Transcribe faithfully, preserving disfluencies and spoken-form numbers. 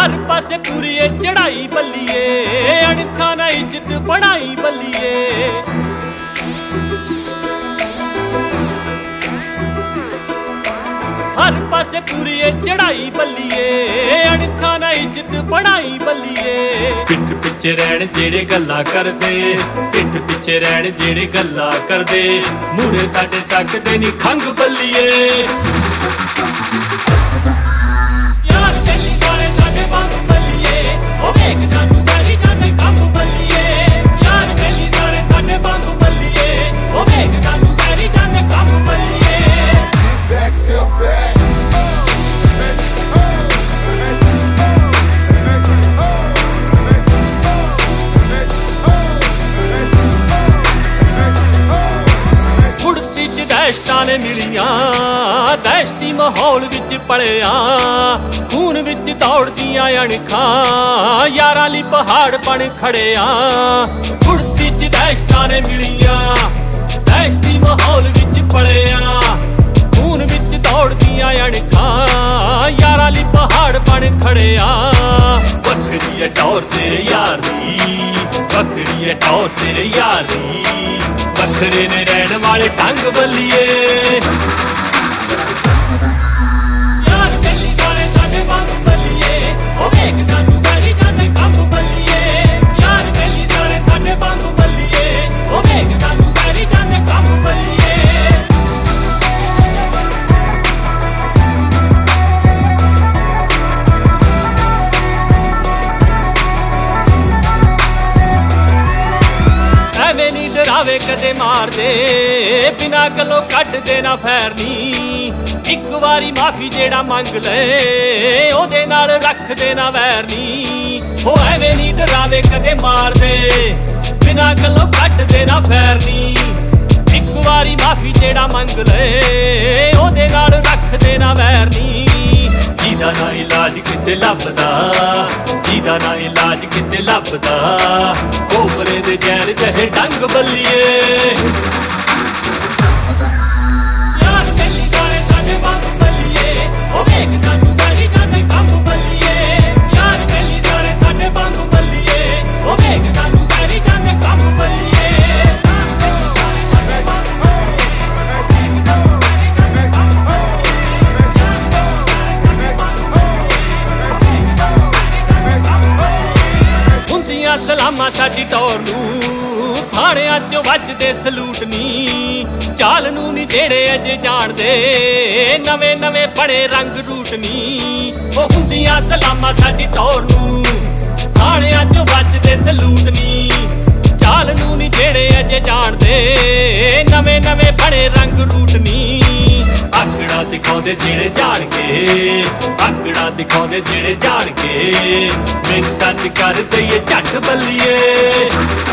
हर पासे पूरी चढ़ाई बल्लिए, अणखा ना इज्जत बढ़ाई बल्लिए। हर पासे पूरी चढ़ाई बल्लिए, अणखा ना इज्जत बढ़ाई बल्लिए। पिठ पिछे रहन जेड़े गल्लां करदे, पिठ पिछे रहन जेड़े गल्लां करदे, मूरे साडे सकदे नी खंग बल्लिए। यार दिल्ली सारे साडे वांग बल्लिए, ओ वेख सानू करी जांदे काम बल्लिए। यार दिल्ली सारे साडे वांग बल्लिए, ओ वेख सानू करी जांदे काम बल्लिए। Back, still back. दहशतां ने मिलियां, दहशती माहौल विच पलिया, खून विच दौड़दियां अणखां, यारां लई पहाड़ बण खड़िया। कुड़ती च दहशतां ने मिलियां, दहशती माहौल विच पलिया, खून विच दौड़दियां अणखां, यारां लई पहाड़ बण खड़िया। वखरी है टौर तेरे यार दी, वखरी है टौर तेरे यार दी, वखरे ने रहन वाले ढंग बल्लिए। यार दिल्ली सारे साडे वांग बल्लिए, ओ वेख सानू करी जांदे काम बल्लिए। यार दिल्ली सारे साडे वांग बल्लिए, ओ वेख सानू करी जांदे काम बल्लिए। डरावे कदे मार दे, बिना गलों कट देना फैर नी। एक बारी माफी जेड़ा मंग ले, ओदे नाल रख देना वैर नी। ओ एवें नी डरावे कदे मार दे, बिना गलों कट देना फैर नी। एक बारी माफी जेड़ा मंग ले, ओदे नाल रख देना वैर नी। जिदा ना इलाज किते लभदा, जिदा ना इलाज किते लभदा, कोबरे दे जहर जहे ढंग बल्लिए। यार दिल्ली सारे साडे वांग बल्लिए, ओ वेख सानू करी जांदे काम बल्लिए। यार दिल्ली सारे साडे वांग बल्लिए, ओ वेख सानू करी जांदे काम बल्लिए। सलामा साडी टौर नूं, थाणियां च वजदे सलूट नी। चाल नूं नी जेड़े अजे जाणदे, नवें नवें बड़े रंग रूट नी। ओ हुंदियां सलामा साडी टौर नूं, थाणियां च वजदे सलूट नी। चाल नूं नी जेड़े अजे जाणदे, नवें नवें बड़े रंग रूट नी। आकड़ा दिखाउंदे जेड़े जाण के, आकड़ा दिखाउंदे जेड़े जाण के, मिन्नतां च कर दईए झट बल्लिए।